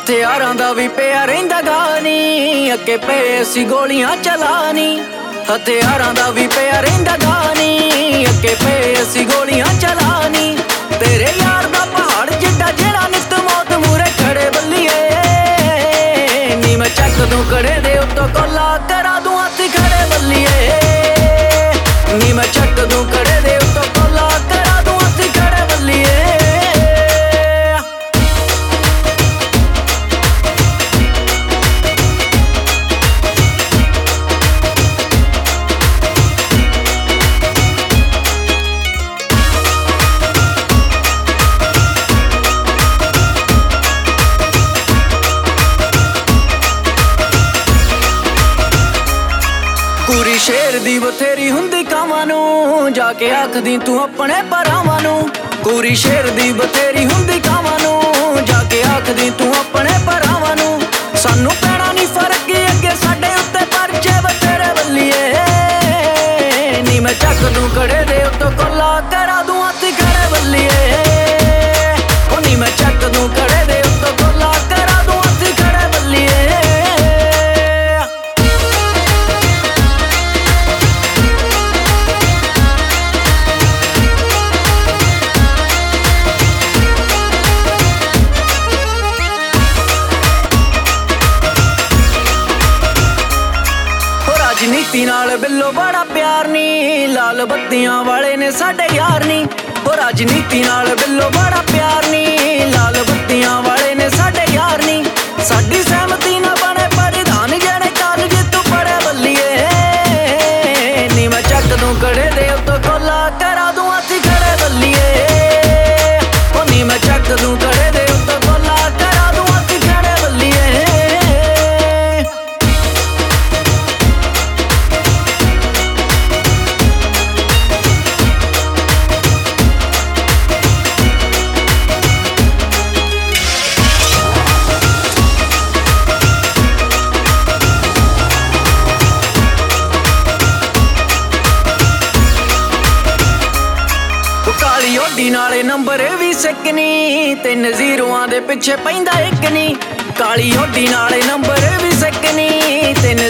ਹਥਿਆਰਾਂ ਦਾ ਵੀ ਪਿਆ ਰਹਿੰਦਾ ਗਾਨੀ, ਅੱਗੇ ਪਏ ਅਸੀਂ ਗੋਲੀਆਂ ਚਲਾਨੀ। ਹਥਿਆਰਾਂ ਦਾ ਵੀ ਪਿਆ ਰਹਿੰਦਾ ਗਾਨੀ, ਅੱਗੇ ਪਏ ਅਸੀਂ ਗੋਲੀਆਂ ਚਲਾਨੀ। ਤੇਰੇ ਯਾਰ ਦਾ ਪਹਾੜ ਜਿੱਡਾ ਜਿਹੜਾ ਨਿੱਤ ਮੌਤ ਮੂਰੇ ਖੜੇ ਬੱਲੀਏ, ਨੀ ਮੈਂ ਚੱਕ ਦੂੰ ਕੜੇ ਦੇ ਉੱਤੋਂ ਕੋਲਾ ਕਰਾ ਦੂੰ ਹੱਥੀ ਖੜੇ ਬੱਲੀਏ, ਨੀ ਮੈਂ ਚੱਕ ਦੂੰ ਕੜੇ ਦੇ ਉੱਤੋਂ ਕੋਲਾ ਕਰਾ ਦੂੰ ਹੱਥੀ ਖੜੇ ਬੱਲੀਏ। ਕੁੜੀ ਸ਼ੇਰ ਦੀ ਬਥੇਰੀ ਹੁੰਦੀ ਕਾਵਾਂ ਨੂੰ, ਜਾ ਕੇ ਆਖਦੀ ਤੂੰ ਆਪਣੇ ਭਰਾਵਾਂ ਨੂੰ। ਕੁੜੀ ਸ਼ੇਰ ਦੀ ਬਥੇਰੀ ਹੁੰਦੀ ਕਾਵਾਂ ਨੂੰ, ਜਾ ਕੇ ਆਖਦੀ ਤੂੰ ਆਪਣੇ ਭਰਾਵਾਂ ਨੂੰ। ਸਾਨੂੰ ਪੈਣਾ ਨਹੀਂ ਫਰਕ ਅੱਗੇ ਸਾਡੇ ਉੱਤੇ ਪਰਚੇ ਬਥੇਰੇ ਬੱਲੀਏ, ਨੀ ਮੈਂ ਚੱਕ ਦੂੰ ਕੜੇ ਦੇ ਉੱਤੋਂ ਕੋਲਾ ਕਰਾ ਦੂੰ ਹੱਥੀ ਖੜੇ ਬੱਲੀਏ, ਓ ਨੀ ਮੈਂ ਚੱਕ ਦੂੰ ਕੜੇ ਦੇ ਉੱਤੋਂ ਕੋਲਾ ਕਰਾ ਦੂੰ ਹੱਥੀ ਖੜੇ ਬੱਲੀਏ। ਰਾਜਨੀਤੀ ਨਾਲ ਬਿੱਲੋ ਬੜਾ ਪਿਆਰ ਨੀ, ਲਾਲ ਬੱਤੀਆਂ ਵਾਲੇ ਨੇ ਸਾਡੇ ਯਾਰ ਨੀ। ਉਹ ਰਾਜਨੀਤੀ ਨਾਲ ਬਿੱਲੋ ਬੜਾ ਪਿਆਰ ਨੀ, ਲਾਲ ਬੱਤੀਆਂ ਵਾਲੇ ਨੇ ਸਾਡੇ ਯਾਰ ਨੀ। ਸਾਡੀ ਸਹਿਮਤੀ ਨਾ ਬਣੇ ਪ੍ਰਧਾਨ ਜਿਹੜੇ ਕਾਲਜ ਤੂੰ ਪੜ੍ਹੇ ਬੱਲੀਏ, ਨੀ ਮੈਂ ਚੱਕ ਦੂੰ ਕੜੇ ਦੇ ਉੱਤੋਂ ਕੋਲਾ ਕਰਾ ਦੂੰ ਹੱਥੀ ਖੜੇ ਬੱਲੀਏ, ਉਹ ਨੀ ਮੈਂ ਚੱਕ ਦੂੰ ਕੜੇ ਦੇ ਉੱਤੋਂ ਕੋਲਾ ਕਰਾ ਦੂੰ ਹੱਥੀ ਖੜੇ ਬੱਲੀਏ। ਕਾਲੀ ਓਡੀ ਨਾਲੇ ਨੰਬਰ ਵੀ ਸਿੱਕਨੀ, 3 ਜ਼ੀਰੋਆਂ ਦੇ ਪਿੱਛੇ ਪੈਂਦਾ ਇੱਕ ਨੀ। ਕਾਲੀ ਓਡੀ ਨਾਲੇ ਨੰਬਰ ਵੀ ਸਿੱਕਨੀ, 3